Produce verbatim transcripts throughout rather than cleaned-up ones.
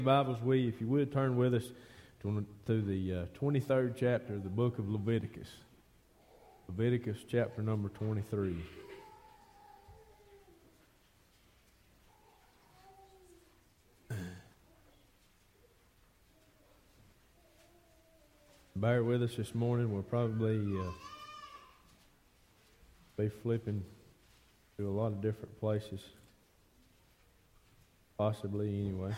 Bibles, we, if you would, turn with us to, to the uh, twenty-third chapter of the book of Leviticus. Leviticus chapter number twenty-three. Bear with us this morning. We'll probably uh, be flipping to a lot of different places. Possibly, anyway.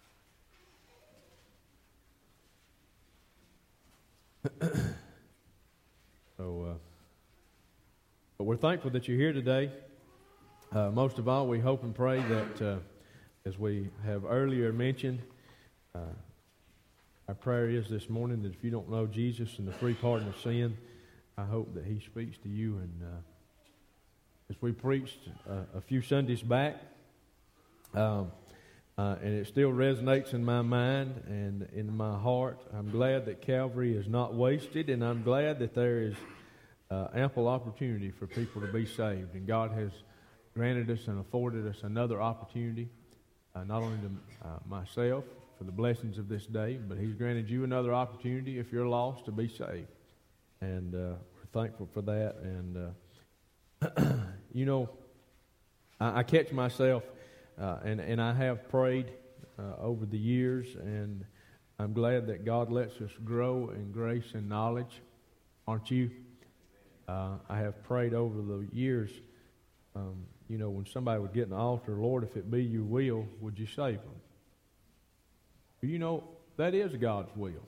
so, uh, but we're thankful that you're here today. Uh, most of all, we hope and pray that, uh, as we have earlier mentioned, uh, our prayer is this morning that if you don't know Jesus and the free pardon of sin, I hope that He speaks to you. And uh, as we preached uh, a few Sundays back, um, Uh, and it still resonates in my mind and in my heart. I'm glad that Calvary is not wasted, and I'm glad that there is uh, ample opportunity for people to be saved. And God has granted us and afforded us another opportunity, uh, not only to uh, myself for the blessings of this day, but He's granted you another opportunity if you're lost to be saved. And uh, we're thankful for that. And, uh, you know, I, I catch myself... Uh, and, and I have prayed uh, over the years, and I'm glad that God lets us grow in grace and knowledge. Aren't you? Uh, I have prayed over the years, um, you know, when somebody would get in the altar, Lord, if it be your will, would you save them? You know, that is God's will.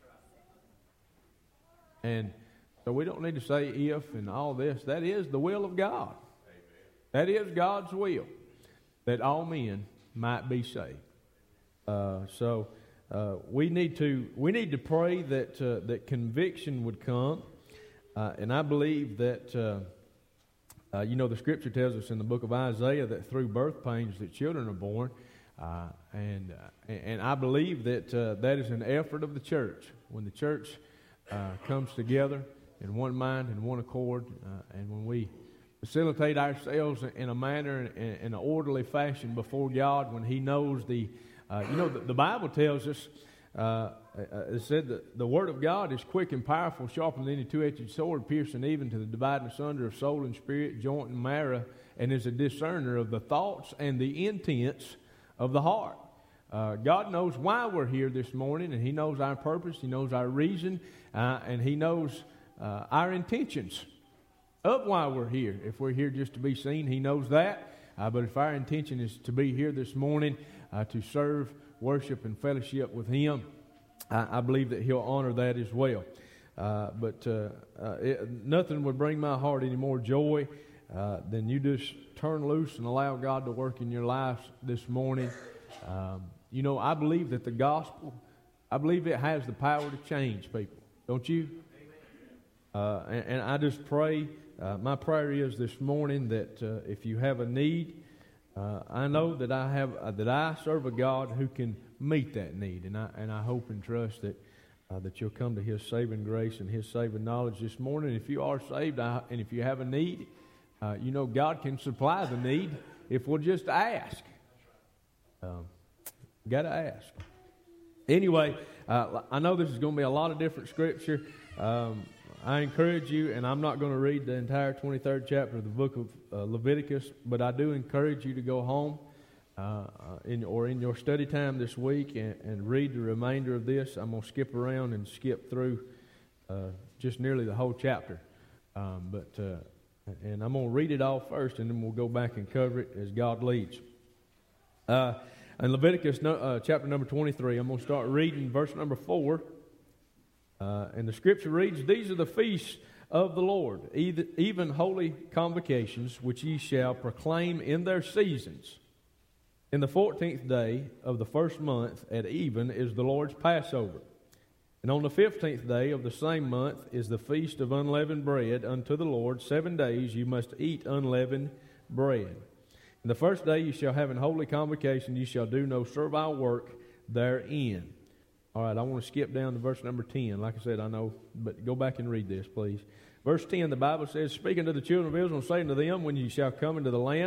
And so we don't need to say if and all this. That is the will of God. That is God's will, that all men might be saved. Uh, so uh, we need to we need to pray that uh, that conviction would come, uh, and I believe that uh, uh, you know the Scripture tells us in the book of Isaiah that through birth pains that children are born, uh, and uh, and I believe that uh, that is an effort of the church. When the church uh, comes together in one mind and one accord, uh, and when we facilitate ourselves in a manner, in an orderly fashion before God, when He knows the, uh, you know, the, the Bible tells us, uh, it said that the Word of God is quick and powerful, sharper than any two-edged sword, piercing even to the dividing asunder of soul and spirit, joint and marrow, and is a discerner of the thoughts and the intents of the heart. Uh, God knows why we're here this morning, and He knows our purpose, He knows our reason, uh, and He knows uh, our intentions of why we're here. If we're here just to be seen, He knows that. Uh, but if our intention is to be here this morning uh, to serve, worship, and fellowship with Him, I, I believe that He'll honor that as well. Uh, but uh, uh, it, nothing would bring my heart any more joy uh, than you just turn loose and allow God to work in your life this morning. Um, you know, I believe that the gospel, I believe it has the power to change people. Don't you? Uh, and, and I just pray. Uh, my prayer is this morning that uh, if you have a need, uh, I know that I have uh, that I serve a God who can meet that need, and I and I hope and trust that uh, that you'll come to His saving grace and His saving knowledge this morning. If you are saved, I, and if you have a need, uh, you know God can supply the need if we'll just ask. Um, Got to ask. Anyway, uh, I know this is going to be a lot of different scripture. Um, I encourage you, and I'm not going to read the entire twenty-third chapter of the book of uh, Leviticus, but I do encourage you to go home uh, in, or in your study time this week and, and read the remainder of this. I'm going to skip around and skip through uh, just nearly the whole chapter. Um, but uh, and I'm going to read it all first, and then we'll go back and cover it as God leads. Uh, in Leviticus no, uh, chapter number twenty-three, I'm going to start reading verse number four. Uh, and the Scripture reads, "These are the feasts of the Lord, even holy convocations, which ye shall proclaim in their seasons. In the fourteenth day of the first month at even is the Lord's Passover. And on the fifteenth day of the same month is the feast of unleavened bread unto the Lord. Seven days you must eat unleavened bread. And the first day you shall have an holy convocation, you shall do no servile work therein." All right, I want to skip down to verse number ten. Like I said, I know, but go back and read this, please. Verse ten, the Bible says, "Speaking to the children of Israel, saying to them, when ye shall come into the land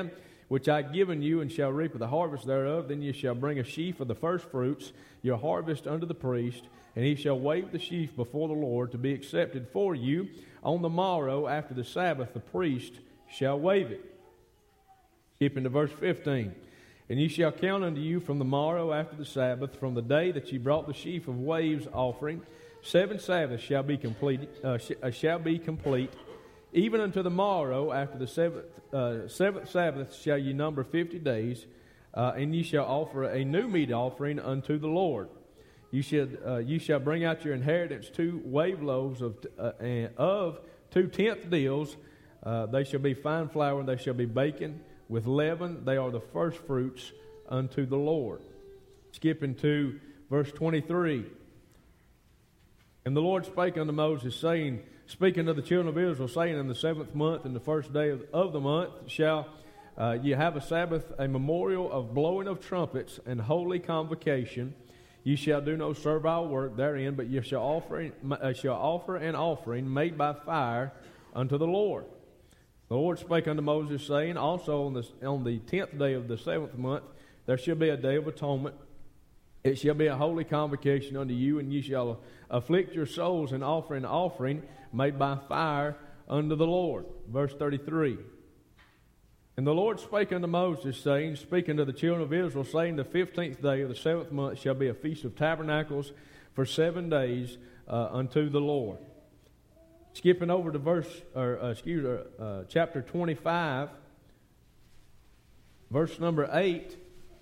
which I have given you, and shall reap of the harvest thereof. Then ye shall bring a sheaf of the first fruits, your harvest, unto the priest, and he shall wave the sheaf before the Lord to be accepted for you. On the morrow after the Sabbath the priest shall wave it. Skipping to verse fifteen. And ye shall count unto you from the morrow after the Sabbath, from the day that ye brought the sheaf of waves offering, seven Sabbaths shall be complete. Uh, sh- uh, shall be complete. Even unto the morrow after the seventh, uh, seventh Sabbath shall ye number fifty days, uh, and ye shall offer a new meat offering unto the Lord. You should uh, you shall bring out your inheritance two wave loaves of uh, of two tenth deals. Uh, they shall be fine flour, and they shall be baken with leaven. They are the first fruits unto the Lord. Skipping to verse twenty-three. And the Lord spake unto Moses, saying, speaking to the children of Israel, saying, in the seventh month, and the first day of, of the month, shall uh, ye have a Sabbath, a memorial of blowing of trumpets, and holy convocation. Ye shall do no servile work therein, but ye shall offer, uh, shall offer an offering made by fire unto the Lord. The Lord spake unto Moses, saying, also on the, on the tenth day of the seventh month, there shall be a day of atonement. It shall be a holy convocation unto you, and ye shall afflict your souls and offer an offering made by fire unto the Lord. Verse thirty-three. And the Lord spake unto Moses, saying, speaking to the children of Israel, saying, the fifteenth day of the seventh month shall be a feast of tabernacles for seven days uh, unto the Lord. Skipping over to verse, or uh, excuse me, uh, chapter twenty-five, verse number eight.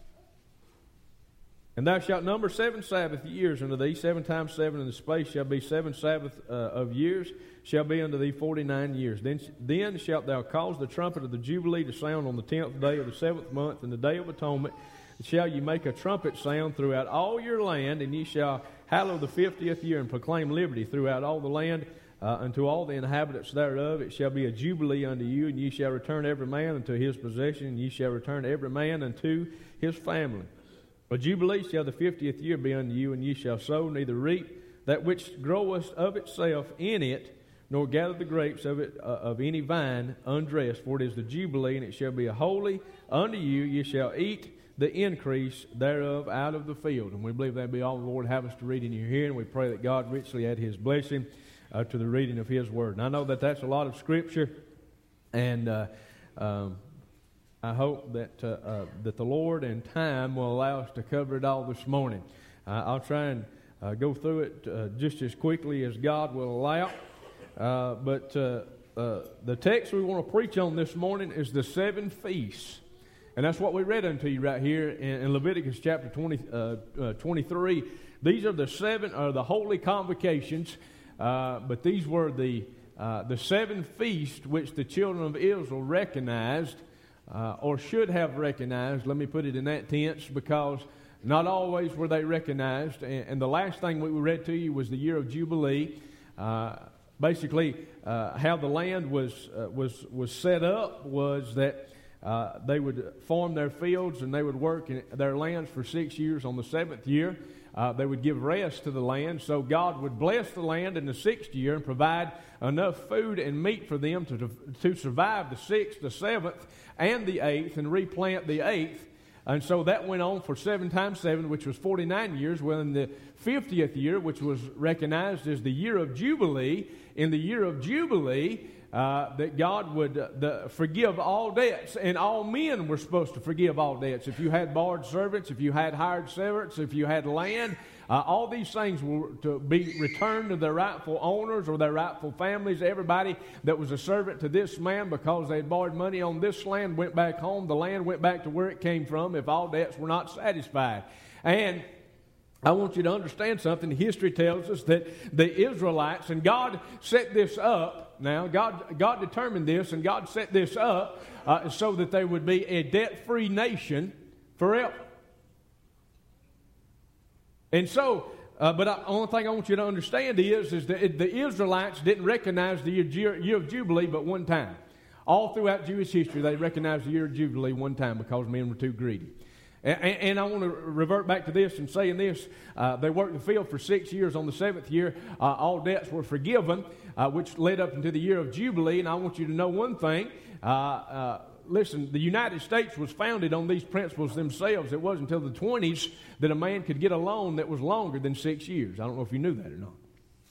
And thou shalt number seven Sabbath years unto thee, seven times seven, and the space shall be seven Sabbath uh, of years, shall be unto thee forty-nine years. Then, then shalt thou cause the trumpet of the Jubilee to sound on the tenth day of the seventh month, and the day of atonement. And shall ye make a trumpet sound throughout all your land, and ye shall hallow the fiftieth year, and proclaim liberty throughout all the land uh, unto all the inhabitants thereof. It shall be a Jubilee unto you, and ye shall return every man unto his possession, and ye shall return every man unto his family. A Jubilee shall the fiftieth year be unto you, and ye shall sow, neither reap that which groweth of itself in it, nor gather the grapes of it uh, of any vine undressed. For it is the Jubilee, and it shall be a holy unto you. Ye shall eat the increase thereof out of the field. And we believe that be all the Lord have us to read in your hearing. We pray that God richly add His blessing uh, to the reading of His Word. And I know that that's a lot of Scripture, and uh, um, I hope that uh, uh, that the Lord and time will allow us to cover it all this morning. Uh, I'll try and uh, go through it uh, just as quickly as God will allow. Uh, but uh, uh, the text we want to preach on this morning is the seven feasts. And that's what we read unto you right here in, in Leviticus chapter twenty, uh, uh, twenty-three. These are the seven, or the holy convocations, uh, but these were the, uh, the seven feasts which the children of Israel recognized, Uh, or should have recognized. Let me put it in that tense, because not always were they recognized. And, and the last thing we read to you was the year of Jubilee. Uh, basically, uh, how the land was uh, was was set up was that uh, they would farm their fields and they would work in their lands for six years. On the seventh year, uh, they would give rest to the land. So God would bless the land in the sixth year and provide enough food and meat for them to to survive the sixth, the seventh, and the eighth, and replant the eighth. And so that went on for seven times seven, which was forty-nine years. Well, in the fiftieth year, which was recognized as the year of Jubilee, in the year of Jubilee, uh, that God would uh, the, forgive all debts, and all men were supposed to forgive all debts. If you had borrowed servants, if you had hired servants, if you had land, Uh, all these things were to be returned to their rightful owners or their rightful families. Everybody that was a servant to this man, because they had borrowed money on this land, went back home. The land went back to where it came from if all debts were not satisfied. And I want you to understand something. History tells us that the Israelites, and God set this up. Now, God, God determined this, and God set this up uh, so that they would be a debt-free nation forever. And so, uh, but the only thing I want you to understand is, is that the Israelites didn't recognize the year, year of Jubilee but one time. All throughout Jewish history, they recognized the year of Jubilee one time because men were too greedy. And, and I want to revert back to this and saying this. Uh, they worked the field for six years. On the seventh year, uh, all debts were forgiven, uh, which led up into the year of Jubilee. And I want you to know one thing. Uh, uh, listen, the United States was founded on these principles themselves. It wasn't until the twenties that a man could get a loan that was longer than six years. I don't know if you knew that or not.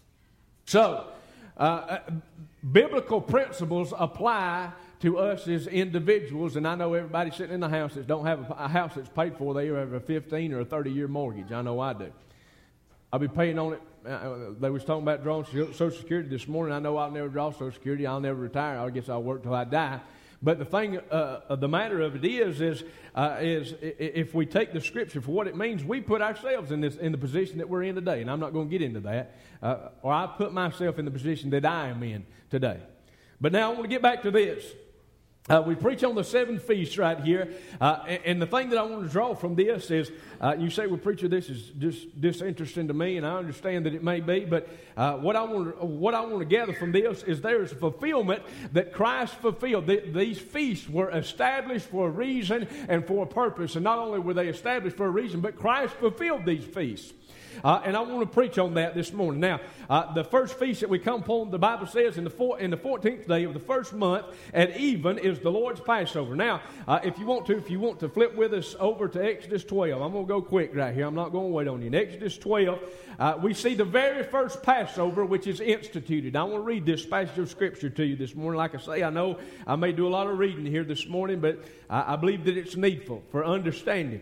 So, uh, biblical principles apply to us as individuals, and I know everybody sitting in the house that don't have a, a house that's paid for, they either have a fifteen or a thirty-year mortgage. I know I do. I'll be paying on it. Uh, they was talking about drawing Social Security this morning. I know I'll never draw Social Security. I'll never retire. I guess I'll work till I die. But the thing, uh, the matter of it is, is, uh, is if we take the Scripture for what it means, we put ourselves in this in the position that we're in today. And I'm not going to get into that. Uh, or I put myself in the position that I am in today. But now I want to get back to this. Uh, we preach on the seven feasts right here, uh, and, and the thing that I want to draw from this is, uh, you say, well, preacher, this is just disinteresting to me, and I understand that it may be, but uh, what I want to, what I want to gather from this is there is fulfillment that Christ fulfilled. The, these feasts were established for a reason and for a purpose, and not only were they established for a reason, but Christ fulfilled these feasts. Uh, and I want to preach on that this morning. Now, uh, the first feast that we come upon, the Bible says, in the four, in the fourteenth day of the first month at even is the Lord's Passover. Now, uh, if you want to, if you want to flip with us over to Exodus twelve, I'm going to go quick right here. I'm not going to wait on you. In Exodus twelve, uh, we see the very first Passover which is instituted. I want to read this passage of Scripture to you this morning. Like I say, I know I may do a lot of reading here this morning, but I, I believe that it's needful for understanding.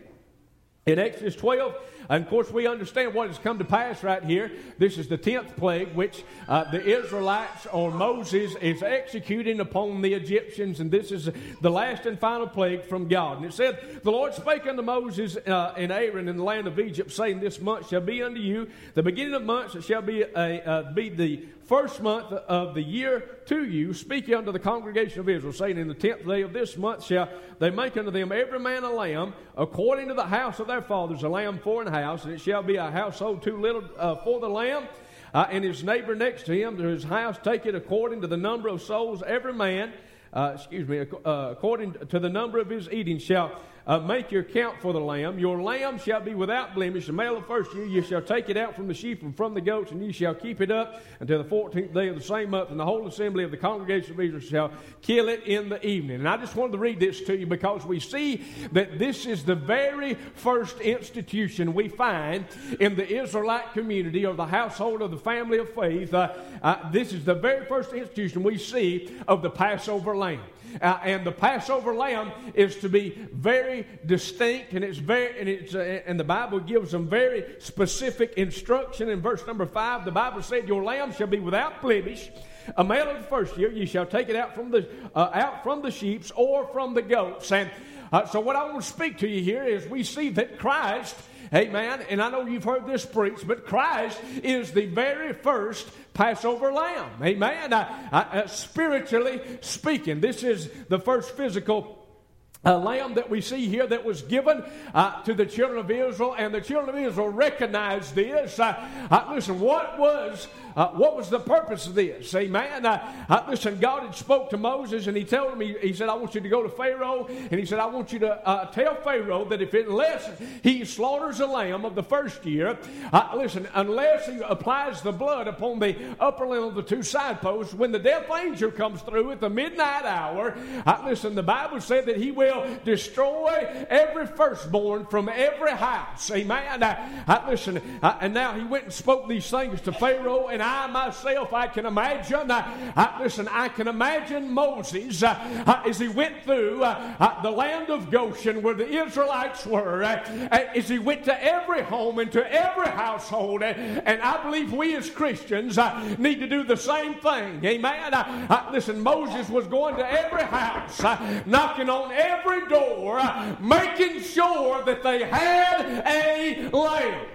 In Exodus twelve, and of course we understand what has come to pass right here. This is the tenth plague, which uh, the Israelites or Moses is executing upon the Egyptians, and this is the last and final plague from God. And it said, the Lord spake unto Moses uh, and Aaron in the land of Egypt, saying, this month shall be unto you the beginning of months, it shall be, a, uh, be the first month of the year to you. Speak ye unto the congregation of Israel, saying, in the tenth day of this month shall they make unto them every man a lamb, according to the house of their fathers, a lamb for an house, and it shall be a household too little uh, for the lamb, uh, and his neighbor next to him to his house take it according to the number of souls every man, uh, excuse me, uh, according to the number of his eating shall Uh, make your count for the lamb. Your lamb shall be without blemish. The male of the first year, you shall take it out from the sheep and from the goats, and you shall keep it up until the fourteenth day of the same month. And the whole assembly of the congregation of Israel shall kill it in the evening. And I just wanted to read this to you because we see that this is the very first institution we find in the Israelite community or the household of the family of faith. Uh, uh, this is the very first institution we see of the Passover lamb. Uh, and the Passover lamb is to be very distinct, and it's very, and it's, uh, and the Bible gives them very specific instruction. In verse number five, the Bible said, "Your lamb shall be without blemish, a male of the first year. You shall take it out from the uh, out from the sheep or from the goats." And uh, so, what I want to speak to you here is we see that Christ. Amen. And I know you've heard this preached, but Christ is the very first Passover lamb. Amen. I, I, uh, spiritually speaking, this is the first physical a lamb that we see here that was given uh, to the children of Israel, and the children of Israel recognized this. Uh, uh, listen, what was uh, what was the purpose of this? Amen. Uh, uh, listen, God had spoke to Moses, and He told him. He, he said, "I want you to go to Pharaoh," and He said, "I want you to uh, tell Pharaoh that if unless he slaughters a lamb of the first year, uh, listen, unless he applies the blood upon the upper limb of the two side posts, when the death angel comes through at the midnight hour, uh, listen, the Bible said that He will." Destroy every firstborn from every house. Amen. I, I, listen, I, and now he went and spoke these things to Pharaoh, and I myself, I can imagine, I, I, listen, I can imagine Moses uh, uh, as he went through uh, uh, the land of Goshen where the Israelites were, uh, uh, as he went to every home and to every household, uh, and I believe we as Christians uh, need to do the same thing. Amen. I, I, listen, Moses was going to every house, uh, knocking on every Every door, uh, making sure that they had a lamb.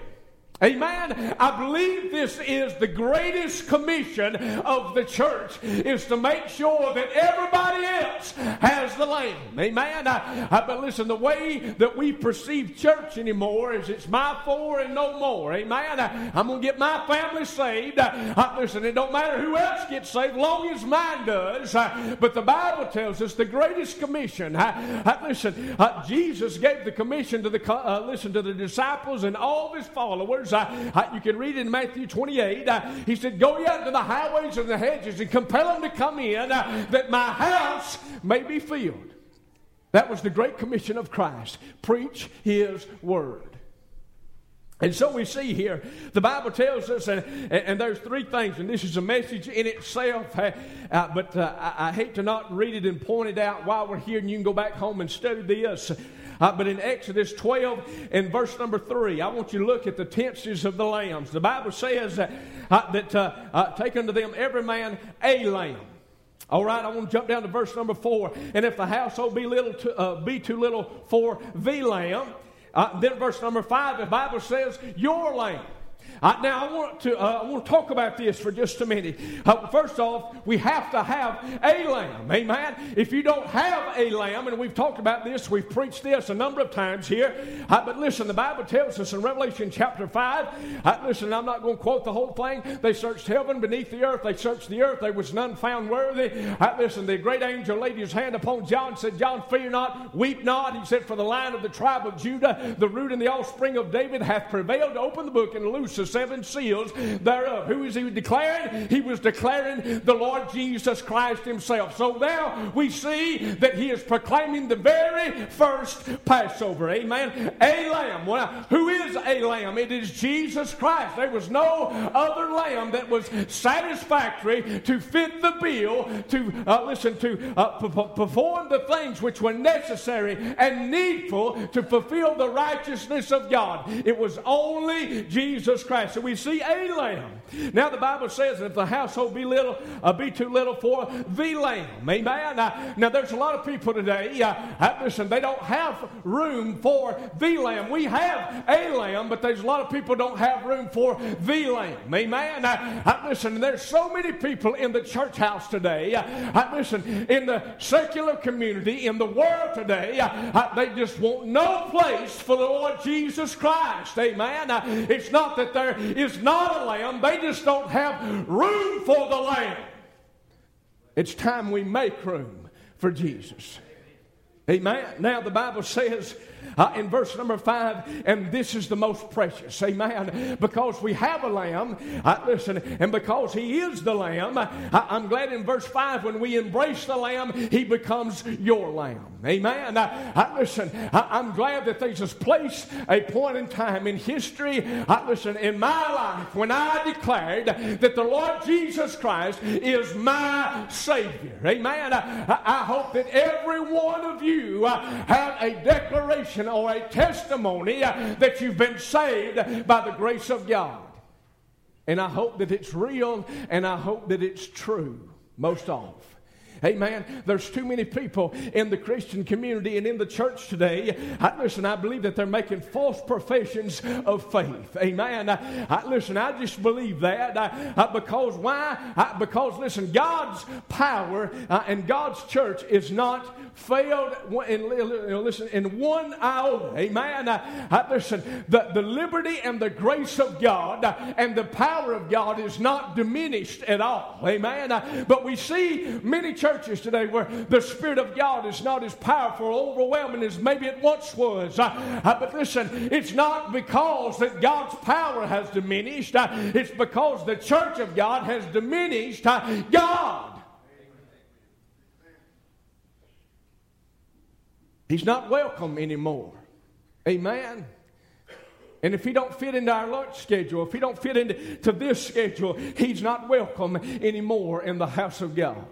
Amen. I believe this is the greatest commission of the church, is to make sure that everybody else has the lamb. Amen. I, I, but listen, the way that we perceive church anymore is it's my four and no more. Amen. I, I'm going to get my family saved. I, I, listen, it don't matter who else gets saved, long as mine does. I, but the Bible tells us the greatest commission. I, I, listen, uh, Jesus gave the commission to the uh, listen to the disciples and all of His followers. Uh, uh, you can read it in Matthew twenty-eight. Uh, he said, "Go ye out to the highways and the hedges and compel them to come in, uh, that my house may be filled." That was the great commission of Christ. Preach His word. And so we see here, the Bible tells us, and, and, and there's three things, and this is a message in itself, uh, but uh, I, I hate to not read it and point it out while we're here, and you can go back home and study this. Uh, but in Exodus twelve and verse number three, I want you to look at the tenses of the lambs. The Bible says uh, uh, that uh, uh, take unto them every man a lamb. All right, I want to jump down to verse number four. And if the household be little, to, uh, be too little for the lamb, uh, then verse number five, the Bible says your lamb. Uh, now, I want to uh, I want to talk about this for just a minute. Uh, first off, we have to have a lamb. Amen? If you don't have a lamb, and we've talked about this, we've preached this a number of times here. Uh, but listen, the Bible tells us in Revelation chapter five, uh, listen, I'm not going to quote the whole thing. They searched heaven beneath the earth. They searched the earth. There was none found worthy. Uh, listen, the great angel laid his hand upon John and said, John, fear not, weep not. He said, for the Lion of the tribe of Judah, the root and the offspring of David, hath prevailed to open the book and loose the seven seals thereof. Who is he declaring? He was declaring the Lord Jesus Christ himself. So now we see that he is proclaiming the very first Passover. Amen. A lamb. Well, who is a lamb? It is Jesus Christ. There was no other lamb that was satisfactory to fit the bill, to uh, listen, to uh, p- perform the things which were necessary and needful to fulfill the righteousness of God. It was only Jesus Christ. So we see a lamb. Now the Bible says that if the household be little, uh, be too little for the lamb. Amen. Now, now there's a lot of people today, uh, listen, they don't have room for the lamb. We have a lamb, but there's a lot of people don't have room for the lamb. Amen. Uh, uh, listen, there's so many people in the church house today, uh, uh, listen, in the secular community, in the world today, uh, uh, they just want no place for the Lord Jesus Christ. Amen. Uh, it's not that there is not a lamb. They just don't have room for the lamb. It's time we make room for Jesus. Amen. Now the Bible says uh, in verse number five, and this is the most precious. Amen. Because we have a lamb, uh, listen, and because he is the lamb, uh, I'm glad in verse five when we embrace the lamb, he becomes your lamb. Amen. Uh, uh, listen, uh, I'm glad that there's this place, a point in time in history, uh, listen, in my life when I declared that the Lord Jesus Christ is my Savior. Amen. Uh, I hope that every one of you uh, have a declaration or a testimony uh, that you've been saved by the grace of God. And I hope that it's real, and I hope that it's true most often. Amen. There's too many people in the Christian community and in the church today. I, listen, I believe that they're making false professions of faith. Amen. I, I, listen, I just believe that I, I, because why? I, because listen, God's power uh, and God's church is not failed in, listen, in one iota. Amen. I, I, listen, the, the liberty and the grace of God uh, and the power of God is not diminished at all. Amen. I, but we see many churches churches today where the Spirit of God is not as powerful or overwhelming as maybe it once was. Uh, uh, but listen, it's not because that God's power has diminished. Uh, it's because the church of God has diminished uh, God. He's not welcome anymore. Amen. And if he don't fit into our lunch schedule, if he don't fit into to this schedule, he's not welcome anymore in the house of God.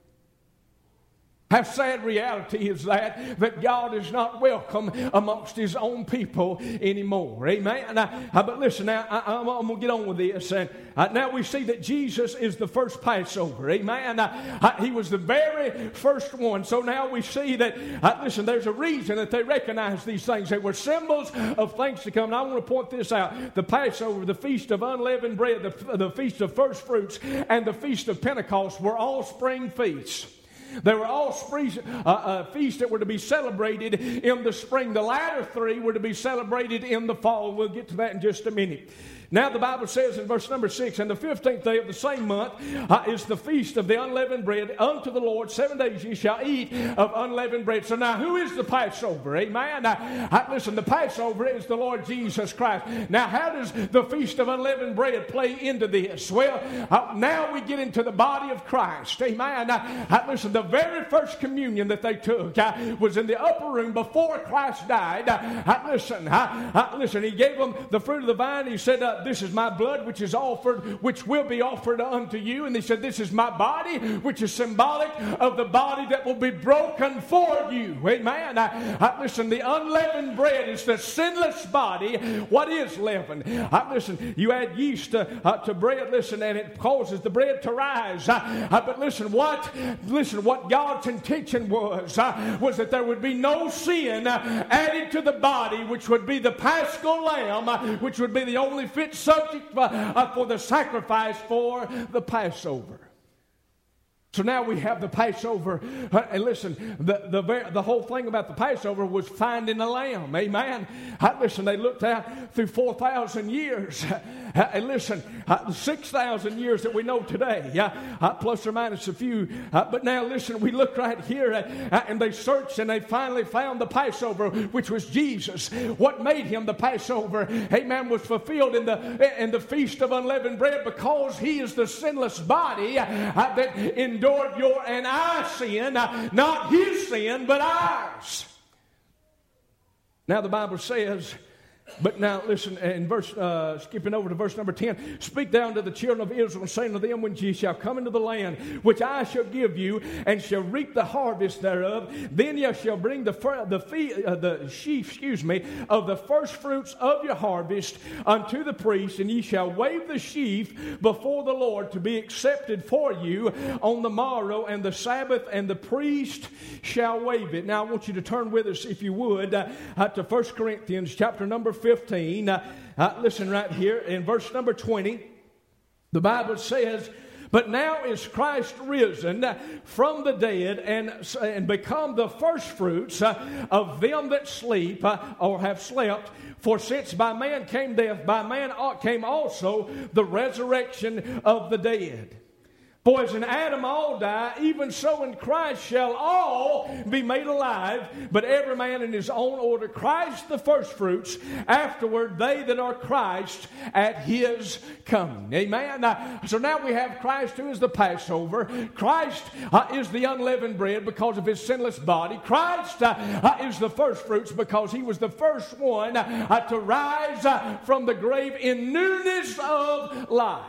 How sad reality is that, that God is not welcome amongst his own people anymore. Amen. I, I, but listen, now I, I'm, I'm going to get on with this. And uh, now we see that Jesus is the first Passover. Amen. I, I, he was the very first one. So now we see that, uh, listen, there's a reason that they recognize these things. They were symbols of things to come. And I want to point this out. The Passover, the Feast of Unleavened Bread, the, the Feast of First Fruits, and the Feast of Pentecost were all spring feasts. They were all spree, uh, uh, feasts that were to be celebrated in the spring. The latter three were to be celebrated in the fall. We'll get to that in just a minute. Now the Bible says in verse number six, and the fifteenth day of the same month uh, is the feast of the unleavened bread unto the Lord. Seven days ye shall eat of unleavened bread. So now who is the Passover? Amen. Now, uh, listen, the Passover is the Lord Jesus Christ. Now how does the feast of unleavened bread play into this? Well, uh, now we get into the body of Christ. Amen. Now, uh, listen, the the very first communion that they took uh, was in the upper room before Christ died. Uh, listen, uh, uh, listen, he gave them the fruit of the vine. He said, uh, this is my blood which is offered, which will be offered unto you. And he said, this is my body, which is symbolic of the body that will be broken for you. Amen. Uh, uh, listen, the unleavened bread is the sinless body. What is leaven? Uh, listen, you add yeast uh, uh, to bread, listen, and it causes the bread to rise. Uh, uh, but listen, what listen, what God's intention was, uh, was that there would be no sin uh, added to the body, which would be the Paschal lamb, uh, which would be the only fit subject uh, uh, for the sacrifice for the Passover. So now we have the Passover. Uh, and listen, the, the, the whole thing about the Passover was finding a lamb. Amen. Uh, listen, they looked out through four thousand years. Uh, and listen, uh, six thousand years that we know today, uh, uh, plus or minus a few. Uh, but now listen, we look right here uh, uh, and they searched and they finally found the Passover, which was Jesus. What made him the Passover, amen, was fulfilled in the, in the Feast of Unleavened Bread, because he is the sinless body uh, that in endured your and I sin, not his sin, but ours. Now the Bible says, but now listen, in verse, uh, skipping over to verse number ten, speak down to the children of Israel, saying to them, when ye shall come into the land which I shall give you, and shall reap the harvest thereof, then ye shall bring the the fee, uh, the sheaf, excuse me, of the first fruits of your harvest unto the priest, and ye shall wave the sheaf before the Lord to be accepted for you on the morrow and the Sabbath, and the priest shall wave it. Now I want you to turn with us, if you would, uh, uh, to First Corinthians chapter number fifteen. Uh, uh, listen right here in verse number twenty. The Bible says, but now is Christ risen from the dead and, and become the firstfruits uh, of them that sleep uh, or have slept. For since by man came death, by man came also the resurrection of the dead. For as in Adam all die, even so in Christ shall all be made alive, but every man in his own order. Christ the firstfruits, afterward they that are Christ at his coming. Amen. Now, so now we have Christ, who is the Passover. Christ uh, is the unleavened bread because of his sinless body. Christ uh, uh, is the firstfruits because he was the first one uh, to rise uh, from the grave in newness of life.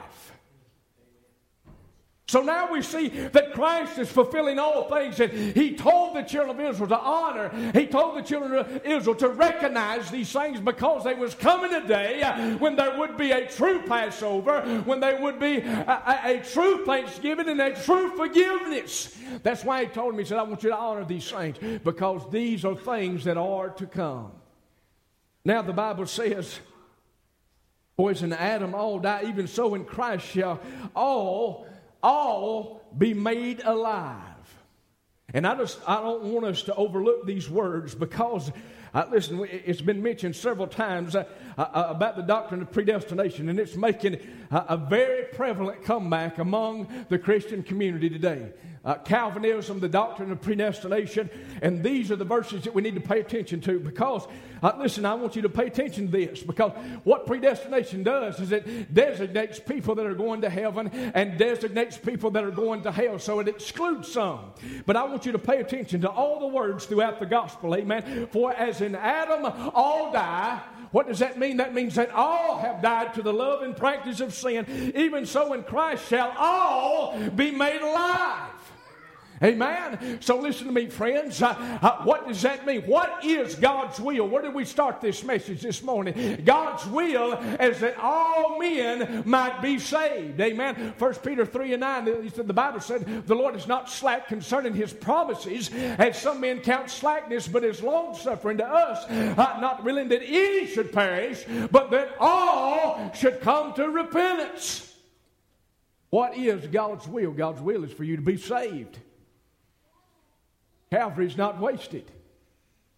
So now we see that Christ is fulfilling all things that he told the children of Israel to honor. He told the children of Israel to recognize these things, because there was coming a day when there would be a true Passover, when there would be a, a, a true thanksgiving and a true forgiveness. That's why he told me, he said, I want you to honor these things, because these are things that are to come. Now the Bible says, for as in Adam all die, even so in Christ shall all all be made alive. And I just I don't want us to overlook these words, because uh, listen, it's been mentioned several times uh, uh, about the doctrine of predestination, and it's making uh, a very prevalent comeback among the Christian community today. Uh, Calvinism, the doctrine of predestination, and these are the verses that we need to pay attention to, because, uh, listen, I want you to pay attention to this, because what predestination does is it designates people that are going to heaven and designates people that are going to hell, so it excludes some. But I want you to pay attention to all the words throughout the gospel, amen. For as in Adam all die, what does that mean? That means that all have died to the love and practice of sin. Even so in Christ shall all be made alive. Amen. So listen to me, friends. Uh, uh, what does that mean? What is God's will? Where did we start this message this morning? God's will is that all men might be saved. Amen. First Peter three and nine, the Bible said, the Lord is not slack concerning his promises, as some men count slackness, but is long-suffering to us, uh, not willing that any should perish, but that all should come to repentance. What is God's will? God's will is for you to be saved. Calvary's not wasted.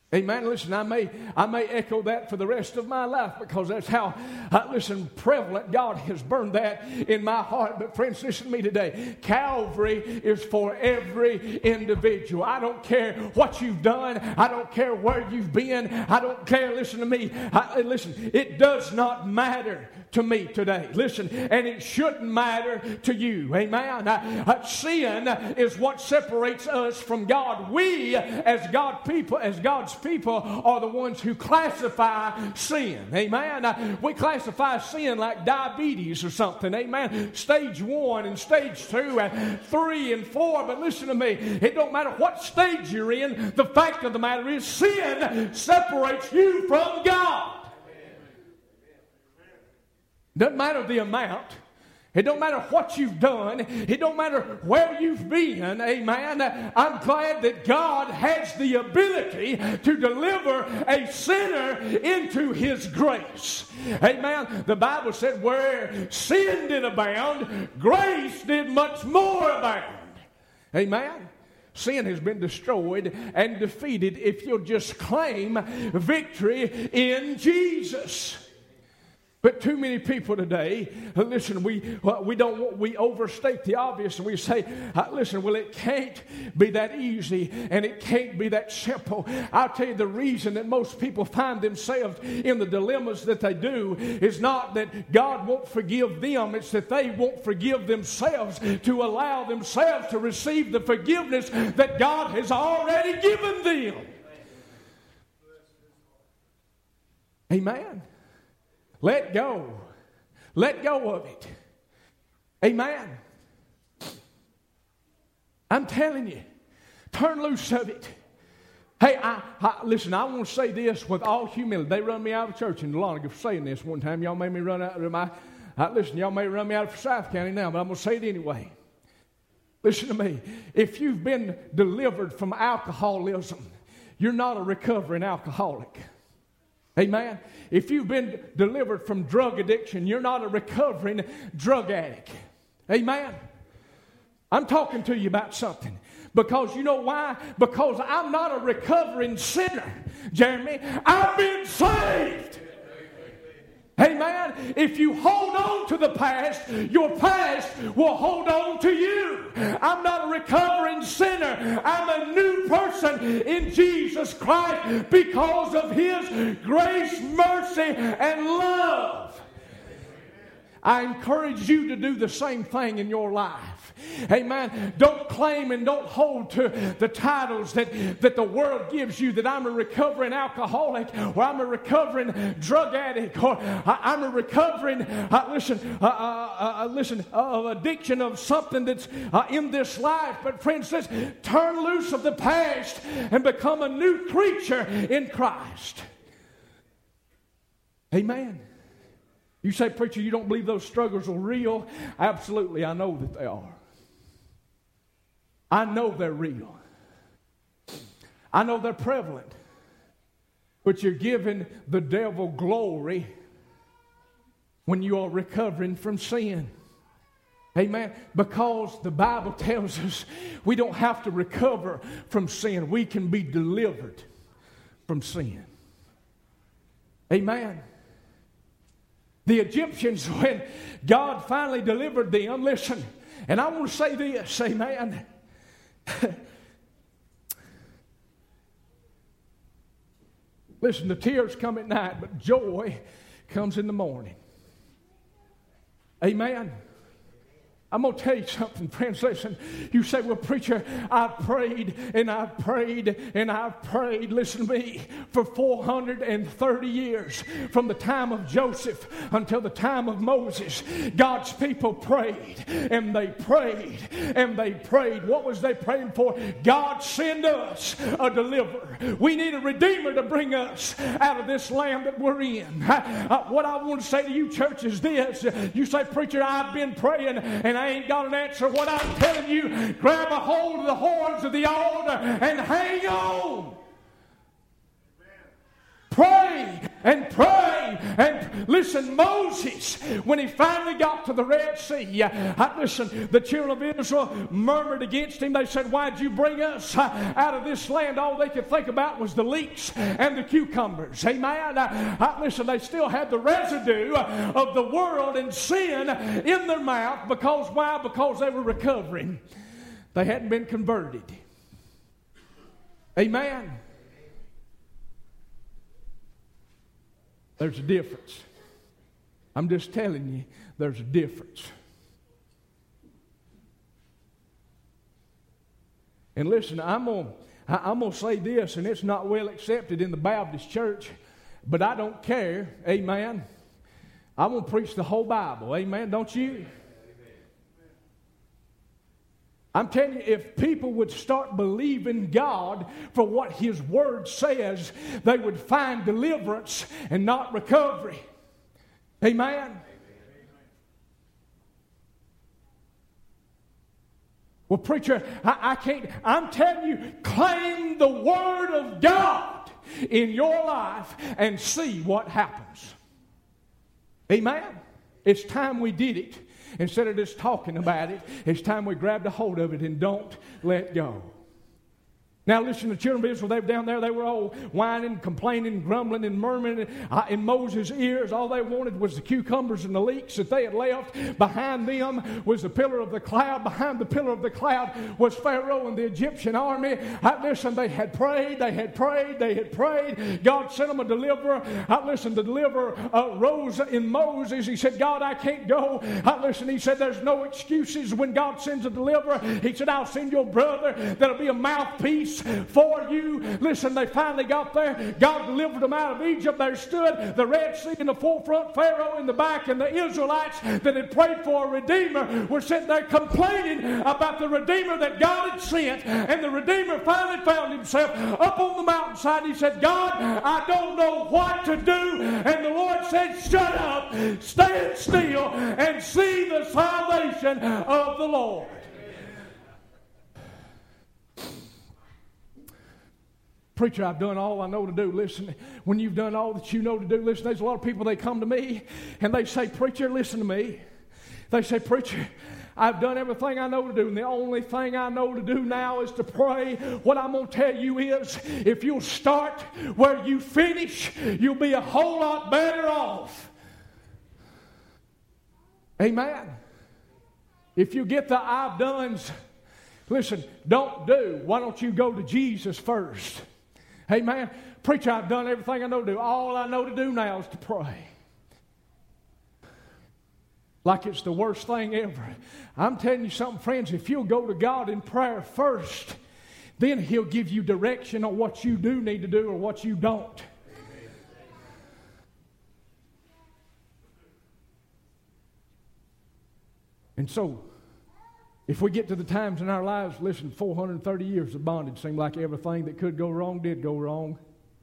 Amen. Listen, I may I may echo that for the rest of my life because that's how, uh, listen, prevalent God has burned that in my heart. But friends, listen to me today. Calvary is for every individual. I don't care what you've done. I don't care where you've been. I don't care. Listen to me. I, listen, it does not matter to me today. Listen, and it shouldn't matter to you. Amen. Uh, uh, sin is what separates us from God. We, as God people, as God's people, are the ones who classify sin. Amen. Uh, we classify sin like diabetes or something. Amen. Stage one and stage two and three and four. But listen to me. It don't matter what stage you're in. The fact of the matter is sin separates you from God. Doesn't matter the amount. It don't matter what you've done. It don't matter where you've been. Amen. I'm glad that God has the ability to deliver a sinner into His grace. Amen. The Bible said where sin did abound, grace did much more abound. Amen. Sin has been destroyed and defeated if you'll just claim victory in Jesus. But too many people today, listen, we we don't we overstate the obvious and we say, uh, listen, well, it can't be that easy and it can't be that simple. I'll tell you the reason that most people find themselves in the dilemmas that they do is not that God won't forgive them, it's that they won't forgive themselves to allow themselves to receive the forgiveness that God has already given them. Amen. Let go. Let go of it. Amen. I'm telling you, turn loose of it. Hey, I, I, listen, I want to say this with all humility. They run me out of church in Dahlonega for saying this one time. Y'all made me run out of my, uh, listen, y'all may run me out of Forsyth County now, but I'm going to say it anyway. Listen to me. If you've been delivered from alcoholism, you're not a recovering alcoholic. Amen. If you've been delivered from drug addiction, you're not a recovering drug addict. Amen. I'm talking to you about something. Because you know why? Because I'm not a recovering sinner, Jeremy. I've been saved. Amen. If you hold on to the past, your past will hold on to you. I'm not a recovering sinner. I'm a new person in Jesus Christ because of His grace, mercy, and love. I encourage you to do the same thing in your life. Amen. Don't claim and don't hold to the titles that, that the world gives you, that I'm a recovering alcoholic or I'm a recovering drug addict or I'm a recovering, uh, listen, uh, uh, uh, listen, of uh, addiction of something that's uh, in this life. But friends, let's turn loose of the past and become a new creature in Christ. Amen. You say, preacher, you don't believe those struggles are real? Absolutely, I know that they are. I know they're real. I know they're prevalent. But you're giving the devil glory when you are recovering from sin. Amen. Because the Bible tells us we don't have to recover from sin. We can be delivered from sin. Amen. The Egyptians, when God finally delivered them, listen, and I want to say this, amen. Listen, the tears come at night, but joy comes in the morning. Amen. I'm going to tell you something, friends. Listen, you say, well, preacher, I've prayed and I've prayed and I've prayed, listen to me, for four hundred thirty years. From the time of Joseph until the time of Moses, God's people prayed and they prayed and they prayed. What was they praying for? God, send us a deliverer. We need a redeemer to bring us out of this land that we're in. Uh, what I want to say to you, church, is this. You say, preacher, I've been praying and I ain't got an answer. What I'm telling you, grab a hold of the horns of the altar and hang on. Pray and pray And, and listen, Moses, when he finally got to the Red Sea, uh, listen, the children of Israel murmured against him. They said, why'd you bring us uh, out of this land? All they could think about was the leeks and the cucumbers. Amen. Uh, uh, listen, they still had the residue of the world and sin in their mouth. Because why? Because they were recovering. They hadn't been converted. Amen. There's a difference. I'm just telling you, there's a difference. And listen, I'm going I'm to say this, and it's not well accepted in the Baptist church, but I don't care. Amen. I'm going to preach the whole Bible. Amen. Don't you? I'm telling you, if people would start believing God for what His Word says, they would find deliverance and not recovery. Amen? Well, preacher, I, I can't, I'm telling you, claim the Word of God in your life and see what happens. Amen? It's time we did it. Instead of just talking about it, it's time we grabbed a hold of it and don't let go. Now listen, the children of Israel, they were down there, they were all whining, complaining, grumbling, and murmuring uh, in Moses' ears. All they wanted was the cucumbers and the leeks that they had left. Behind them was the pillar of the cloud. Behind the pillar of the cloud was Pharaoh and the Egyptian army. Uh, listen, they had prayed, they had prayed, they had prayed. God sent them a deliverer. Uh, listen, the deliverer uh, rose in Moses. He said, God, I can't go. Uh, listen, he said, there's no excuses when God sends a deliverer. He said, I'll send your brother that'll be a mouthpiece for you. Listen, they finally got there. God delivered them out of Egypt. There stood the Red Sea in the forefront, Pharaoh in the back, and the Israelites that had prayed for a Redeemer were sitting there complaining about the Redeemer that God had sent. And the Redeemer finally found himself up on the mountainside. He said, God, I don't know what to do. And the Lord said, shut up, stand still, and see the salvation of the Lord. Preacher, I've done all I know to do. Listen, when you've done all that you know to do, listen, there's a lot of people, they come to me and they say, preacher, listen to me. They say, preacher, I've done everything I know to do, and the only thing I know to do now is to pray. What I'm going to tell you is, if you'll start where you finish, you'll be a whole lot better off. Amen. If you get the I've done's, listen, don't do. Why don't you go to Jesus first? Amen. Preacher, I've done everything I know to do. All I know to do now is to pray. Like it's the worst thing ever. I'm telling you something, friends. If you'll go to God in prayer first, then He'll give you direction on what you do need to do or what you don't. And so, if we get to the times in our lives, listen, four hundred thirty years of bondage seemed like everything that could go wrong did go wrong.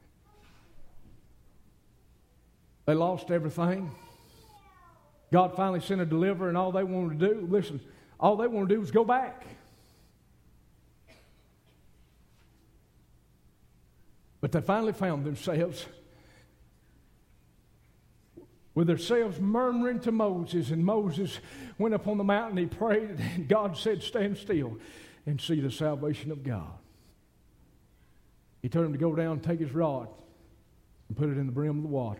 They lost everything. God finally sent a deliverer, and all they wanted to do, listen, all they wanted to do was go back. But they finally found themselves with themselves murmuring to Moses. And Moses went up on the mountain, he prayed, and God said, stand still and see the salvation of God. He told him to go down and take his rod and put it in the brim of the water.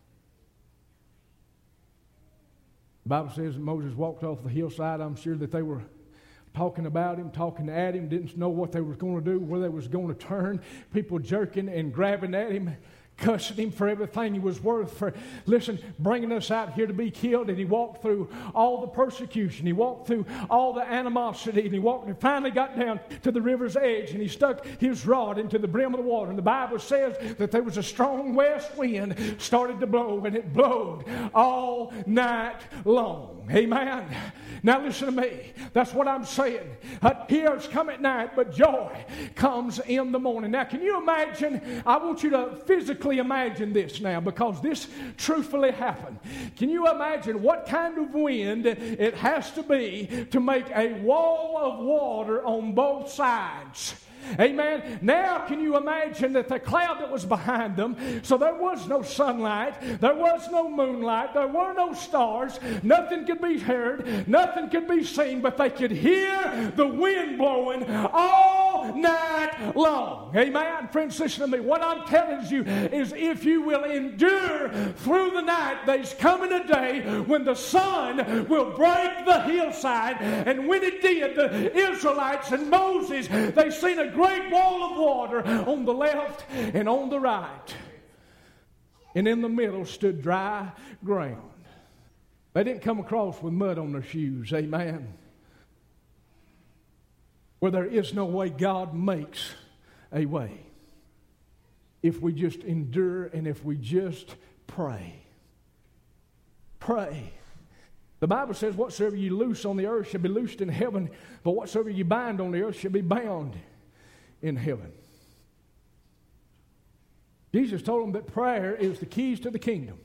The Bible says that Moses walked off the hillside. I'm sure that they were talking about him, talking at him, didn't know what they were going to do, where they was going to turn. People jerking and grabbing at him, cussing him for everything he was worth, for, listen, bringing us out here to be killed. And he walked through all the persecution. He walked through all the animosity. And he walked and finally got down to the river's edge. And he stuck his rod into the brim of the water. And the Bible says that there was a strong west wind started to blow. And it blowed all night long. Amen. Now listen to me. That's what I'm saying. Uh, tears come at night, but joy comes in the morning. Now can you imagine? I want you to physically imagine this now, because this truthfully happened. Can you imagine what kind of wind it has to be to make a wall of water on both sides? Amen. Now can you imagine that the cloud that was behind them, so there was no sunlight, there was no moonlight, there were no stars, nothing could be heard, nothing could be seen, but they could hear the wind blowing all night long. Amen. Friends, listen to me. What I'm telling you is if you will endure through the night, there's coming a day when the sun will break the hillside. And when it did, the Israelites and Moses, they seen a great wall of water on the left and on the right. And in the middle stood dry ground. They didn't come across with mud on their shoes. Amen. Where there is no way, God makes a way. If we just endure and if we just pray. Pray. The Bible says, whatsoever you loose on the earth shall be loosed in heaven, but whatsoever you bind on the earth shall be bound in heaven. Jesus told them that prayer is the keys to the kingdom.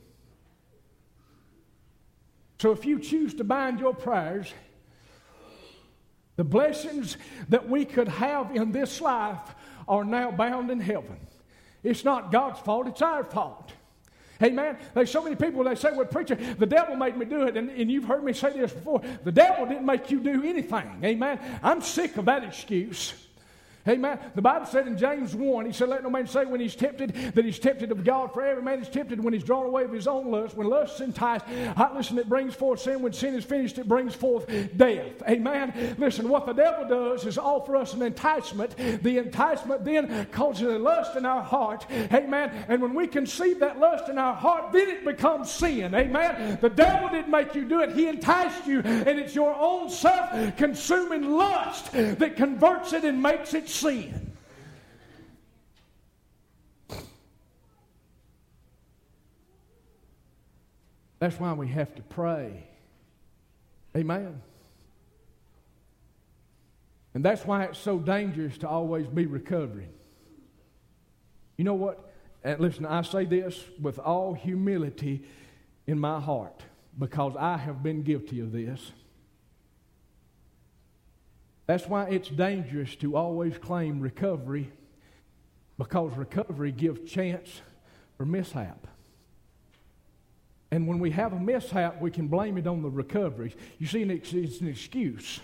So if you choose to bind your prayers, the blessings that we could have in this life are now bound in heaven. It's not God's fault, it's our fault. Amen. There's so many people, they say, well, preacher, the devil made me do it. And, and you've heard me say this before. The devil didn't make you do anything. Amen. I'm sick of that excuse. Amen. The Bible said in James one, he said, let no man say when he's tempted that he's tempted of God, for every man is tempted when he's drawn away of his own lust. When lust is enticed, I, listen, it brings forth sin. When sin is finished, it brings forth death. Amen. Listen, what the devil does is offer us an enticement. The enticement then causes a lust in our heart. Amen. And when we conceive that lust in our heart, then it becomes sin. Amen. The devil didn't make you do it. He enticed you, and it's your own self-consuming lust that converts it and makes it sin. That's why we have to pray. Amen. And that's why it's so dangerous to always be recovering. You know what? And listen, I say this with all humility in my heart because I have been guilty of this. That's why it's dangerous to always claim recovery, because recovery gives chance for mishap. And when we have a mishap, we can blame it on the recovery. You see, it's an excuse.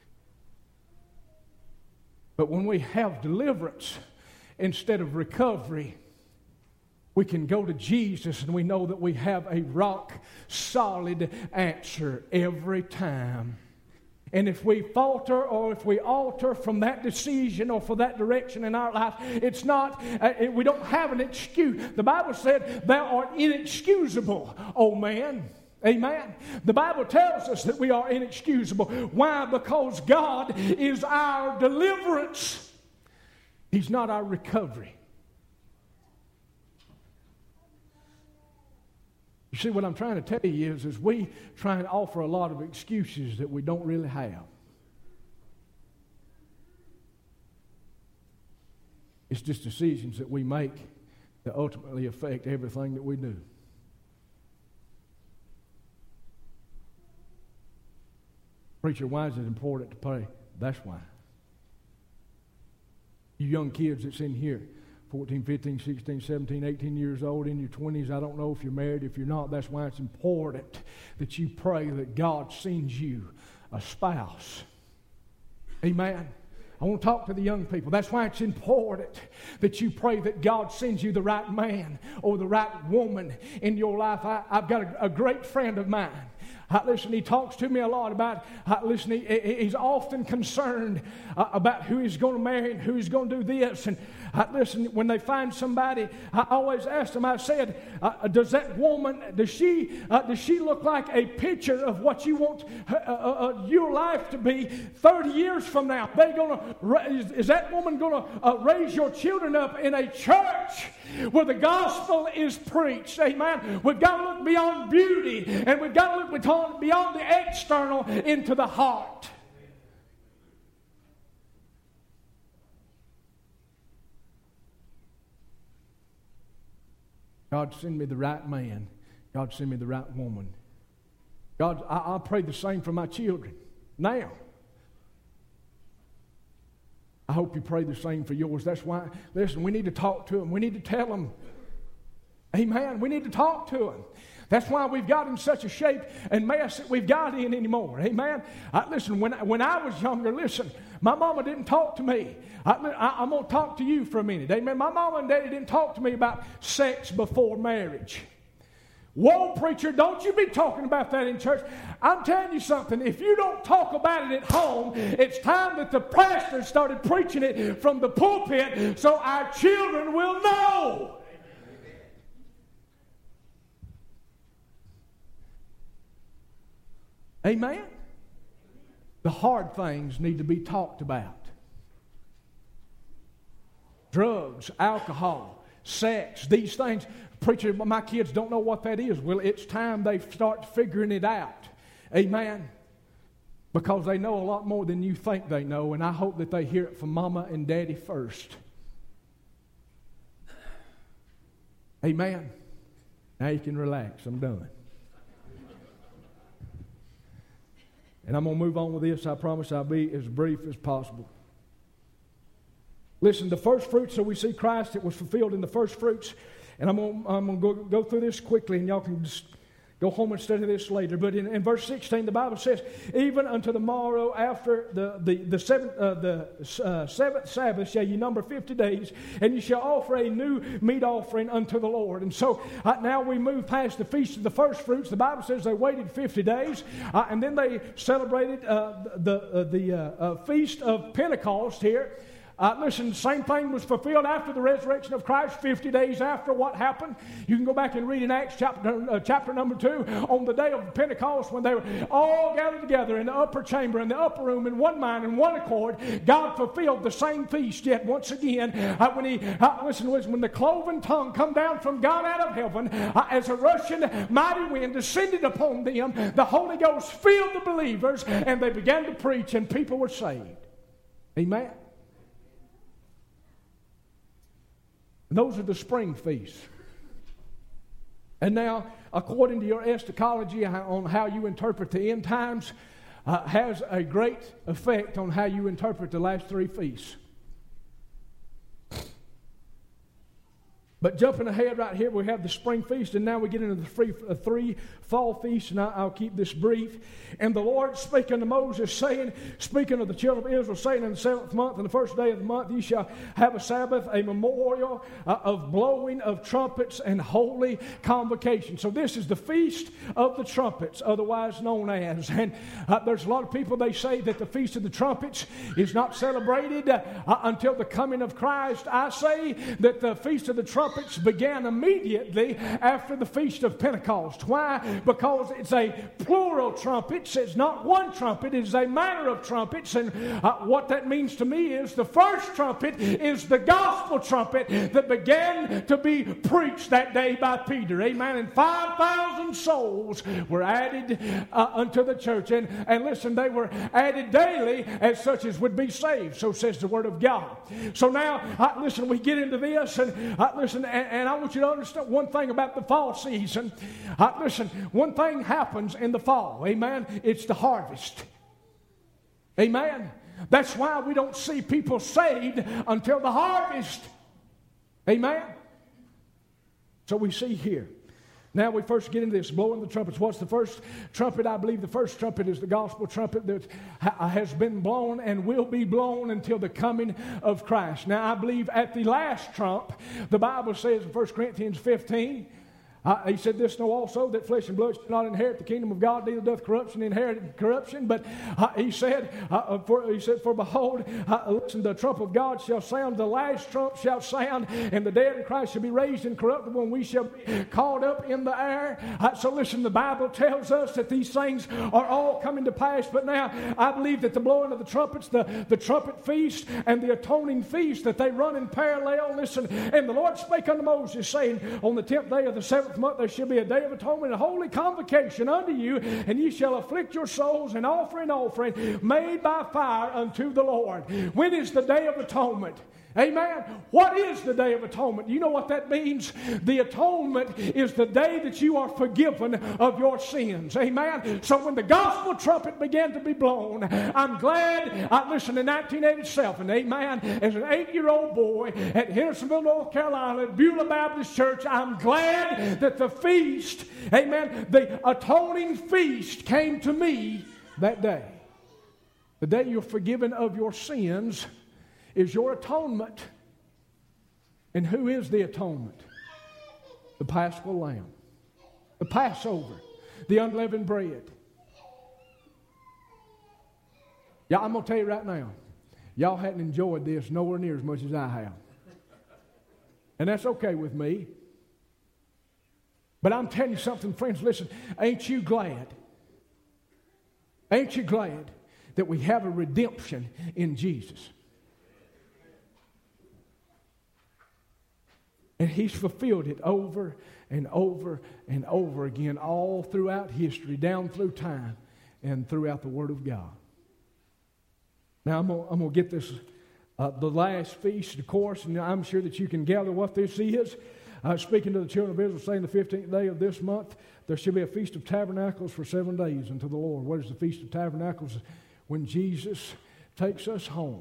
But when we have deliverance instead of recovery, we can go to Jesus and we know that we have a rock-solid answer every time. And if we falter or if we alter from that decision or for that direction in our life, it's not, uh, we don't have an excuse. The Bible said, thou art inexcusable, O man. Amen. The Bible tells us that we are inexcusable. Why? Because God is our deliverance. He's not our recovery. You see, what I'm trying to tell you is, is we try and offer a lot of excuses that we don't really have. It's just decisions that we make that ultimately affect everything that we do. Preacher, why is it important to pray? That's why. You young kids that's in here, fourteen, fifteen, sixteen, seventeen, eighteen years old, in your twenties, I don't know if you're married, if you're not, that's why it's important that you pray that God sends you a spouse. Amen. I want to talk to the young people. That's why it's important that you pray that God sends you the right man or the right woman in your life. I, I've got a, a great friend of mine. I, listen, he talks to me a lot about, I, listen, he, he's often concerned uh, about who he's going to marry and who he's going to do this. And I, listen, when they find somebody, I always ask them, I said, uh, does that woman, does she uh, does she look like a picture of what you want uh, uh, uh, your life to be thirty years from now? They gonna, is, is that woman going to uh, raise your children up in a church where the gospel is preached? Amen. We've got to look beyond beauty, and we've got to look beyond the external into the heart. God, send me the right man. God, send me the right woman. God, I, I pray the same for my children now. I hope you pray the same for yours. That's why, listen, we need to talk to them. We need to tell them. Amen. We need to talk to them. That's why we've got in such a shape and mess that we've got in anymore. Amen. I, listen, when, when I was younger, listen, my mama didn't talk to me. I, I, I'm going to talk to you for a minute. Amen. My mama and daddy didn't talk to me about sex before marriage. Whoa, preacher, don't you be talking about that in church. I'm telling you something. If you don't talk about it at home, it's time that the pastor started preaching it from the pulpit so our children will know. Amen? The hard things need to be talked about. Drugs, alcohol, sex, these things. Preacher, my kids don't know what that is. Well, it's time they start figuring it out. Amen? Because they know a lot more than you think they know, and I hope that they hear it from mama and daddy first. Amen? Now you can relax. I'm done. And I'm going to move on with this. I promise I'll be as brief as possible. Listen, the first fruits, so we see Christ, it was fulfilled in the first fruits. And I'm going, I'm going to go, go through this quickly, and y'all can just go home and study this later. But in, in verse sixteen, the Bible says, even unto the morrow after the, the, the, seventh, uh, the uh, seventh Sabbath shall ye number fifty days, and you shall offer a new meat offering unto the Lord. And so uh, now we move past the feast of the first fruits. The Bible says they waited fifty days, uh, and then they celebrated uh, the, uh, the uh, uh, feast of Pentecost here. Uh, listen, the same thing was fulfilled after the resurrection of Christ, fifty days after what happened. You can go back and read in Acts chapter, uh, chapter number two, on the day of Pentecost, when they were all gathered together in the upper chamber, in the upper room, in one mind, in one accord. God fulfilled the same feast yet once again. Uh, when he, uh, listen, listen, when the cloven tongue come down from God out of heaven, uh, as a rushing mighty wind descended upon them, the Holy Ghost filled the believers, and they began to preach, and people were saved. Amen. Those are the spring feasts. And now, according to your eschatology on how you interpret the end times, uh, has a great effect on how you interpret the last three feasts. But jumping ahead right here, we have the spring feast, and now we get into the three, uh, three fall feasts, and I, I'll keep this brief. And the Lord spake unto Moses, saying, speaking of the children of Israel, saying, in the seventh month, and the first day of the month, ye shall have a Sabbath, a memorial uh, of blowing of trumpets and holy convocation. So this is the feast of the trumpets, otherwise known as. And uh, there's a lot of people, they say that the feast of the trumpets is not celebrated uh, until the coming of Christ. I say that the feast of the trumpets began immediately after the Feast of Pentecost. Why? Because it's a plural trumpets. It's not one trumpet. It is a matter of trumpets. And uh, what that means to me is the first trumpet is the gospel trumpet that began to be preached that day by Peter. Amen. And five thousand souls were added uh, unto the church. And, and listen, they were added daily as such as would be saved. So says the Word of God. So now, uh, listen, we get into this, and uh, listen, And, and I want you to understand one thing about the fall season. Uh, listen, one thing happens in the fall. Amen. It's the harvest. Amen. That's why we don't see people saved until the harvest. Amen. So we see here. Now we first get into this, blowing the trumpets. What's the first trumpet? I believe the first trumpet is the gospel trumpet that ha- has been blown and will be blown until the coming of Christ. Now I believe at the last trump, the Bible says in First Corinthians fifteen, Uh, he said this, know also that flesh and blood shall not inherit the kingdom of God, neither doth corruption inherit corruption. But uh, he said, uh, for, he said, for behold, uh, listen, the trump of God shall sound, the last trump shall sound, and the dead in Christ shall be raised incorruptible, and we shall be caught up in the air. Uh, so listen, the Bible tells us that these things are all coming to pass. But now I believe that the blowing of the trumpets, the, the trumpet feast, and the atoning feast, that they run in parallel. Listen, and the Lord spake unto Moses, saying, on the tenth day of the seventh month there shall be a day of atonement, a holy convocation unto you, and ye shall afflict your souls and offer an offering made by fire unto the Lord. When is the day of atonement? Amen. What is the Day of Atonement? You know what that means? The atonement is the day that you are forgiven of your sins. Amen. So when the gospel trumpet began to be blown, I'm glad I listened in nineteen eighty-seven, amen, as an eight-year-old boy at Hendersonville, North Carolina, at Beulah Baptist Church. I'm glad that the feast, amen, the atoning feast came to me that day. The day you're forgiven of your sins is your atonement. And who is the atonement? The Paschal Lamb, the Passover, the unleavened bread. Yeah, I'm going to tell you right now, y'all hadn't enjoyed this nowhere near as much as I have. And that's okay with me. But I'm telling you something, friends, listen, ain't you glad? Ain't you glad that we have a redemption in Jesus? And He's fulfilled it over and over and over again, all throughout history, down through time, and throughout the Word of God. Now, I'm going to get this, uh, the last feast, of course, and I'm sure that you can gather what this is. Uh, speaking to the children of Israel, saying the fifteenth day of this month, there shall be a Feast of Tabernacles for seven days unto the Lord. What is the Feast of Tabernacles? When Jesus takes us home.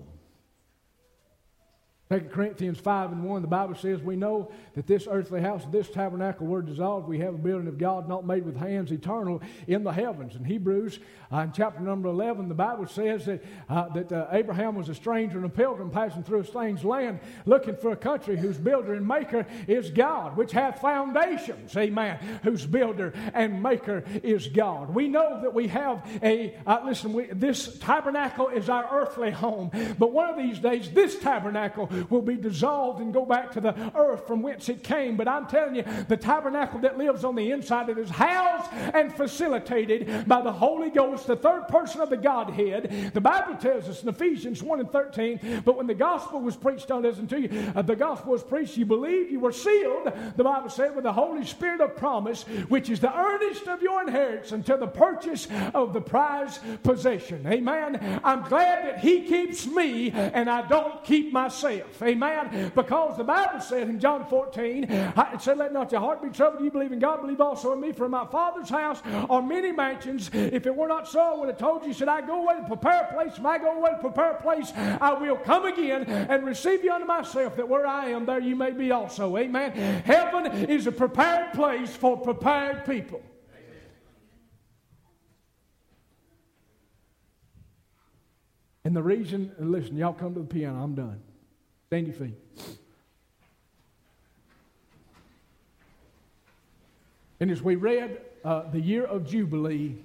Second Corinthians five and one, the Bible says, we know that this earthly house, this tabernacle were dissolved. We have a building of God not made with hands, eternal in the heavens. In Hebrews, uh, in chapter number eleven, the Bible says that, uh, that uh, Abraham was a stranger and a pilgrim passing through a strange land, looking for a country whose builder and maker is God, which hath foundations, amen, whose builder and maker is God. We know that we have a, uh, listen, we, this tabernacle is our earthly home, but one of these days, this tabernacle will be dissolved and go back to the earth from whence it came. But I'm telling you, the tabernacle that lives on the inside, it is housed and facilitated by the Holy Ghost, the third person of the Godhead. The Bible tells us in Ephesians one and thirteen, but when the gospel was preached unto us, unto you, uh, the gospel was preached, you believed, you were sealed, the Bible said, with the Holy Spirit of promise, which is the earnest of your inheritance until the purchase of the prized possession. Amen. I'm glad that He keeps me and I don't keep myself. Amen. Because the Bible said in John fourteen, it said, let not your heart be troubled. You believe in God, believe also in me. For in my Father's house are many mansions. If it were not so, I would have told you. Said, I go away to prepare a place. If I go away to prepare a place, I will come again and receive you unto myself, that where I am, there you may be also. Amen. Heaven is a prepared place for prepared people. And the reason, and listen, y'all come to the piano. I'm done. Stand your feet. And as we read uh, the year of Jubilee,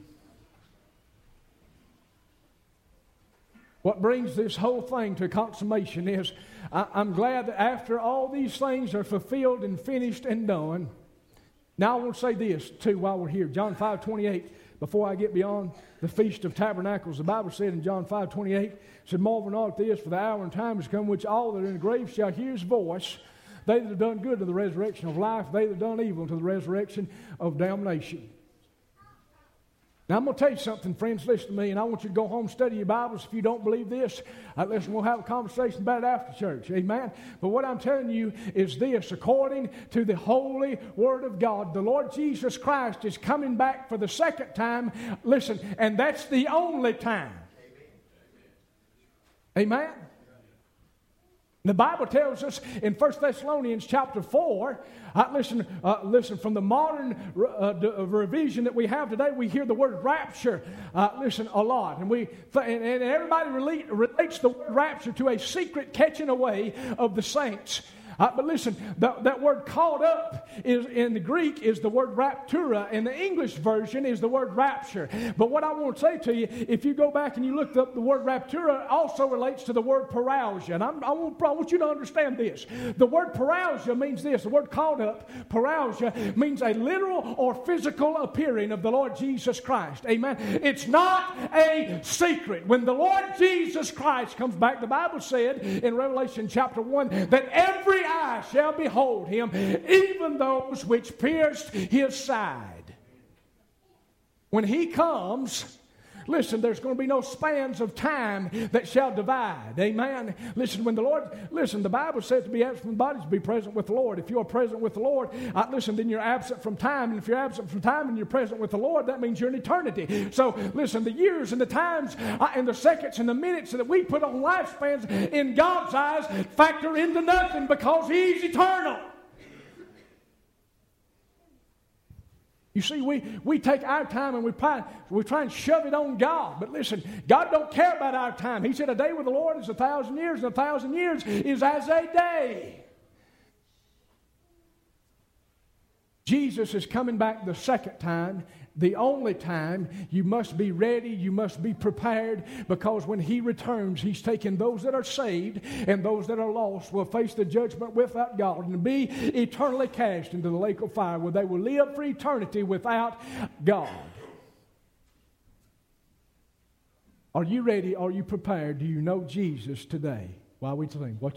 what brings this whole thing to consummation is, I, I'm glad that after all these things are fulfilled and finished and done. Now I want to say this too while we're here. John five twenty-eight. Before I get beyond the Feast of Tabernacles, the Bible said in John five twenty-eight, said, marvel not at this, for the hour and time has come, which all that are in the grave shall hear His voice. They that have done good to the resurrection of life, they that have done evil to the resurrection of damnation. Now, I'm going to tell you something, friends. Listen to me, and I want you to go home and study your Bibles. If you don't believe this, uh, listen, we'll have a conversation about it after church. Amen? But what I'm telling you is this. According to the holy Word of God, the Lord Jesus Christ is coming back for the second time. Listen, and that's the only time. Amen? The Bible tells us in First Thessalonians chapter four, uh, listen, uh, listen, from the modern uh, d- uh, revision that we have today, we hear the word rapture, uh, listen, a lot. And we and, and everybody relate, relates the word rapture to a secret catching away of the saints. Uh, but listen, that, that word caught up is in the Greek is the word raptura, and the English version is the word rapture. But what I want to say to you, if you go back and you look up the word raptura, also relates to the word parousia. And I'm, I, want, I want you to understand this. The word parousia means this. The word caught up, parousia, means a literal or physical appearing of the Lord Jesus Christ. Amen. It's not a secret. When the Lord Jesus Christ comes back, the Bible said in Revelation chapter one that every eye shall behold Him, even those which pierced His side. When He comes, Listen, there's going to be no spans of time that shall divide. Amen. Listen, when the Lord, listen, the Bible says to be absent from the body is to be present with the Lord. If you're present with the Lord, uh, listen, then you're absent from time. And if you're absent from time and you're present with the Lord, that means you're in eternity. So, listen, the years and the times uh, and the seconds and the minutes that we put on lifespans in God's eyes factor into nothing because He's eternal. You see, we, we take our time and we try, we try and shove it on God. But listen, God don't care about our time. He said a day with the Lord is a thousand years, and a thousand years is as a day. Jesus is coming back the second time, the only time. You must be ready, you must be prepared, because when He returns, He's taking those that are saved and those that are lost will face the judgment without God and be eternally cast into the lake of fire where they will live for eternity without God. Are you ready? Are you prepared? Do you know Jesus today? While we sing, what you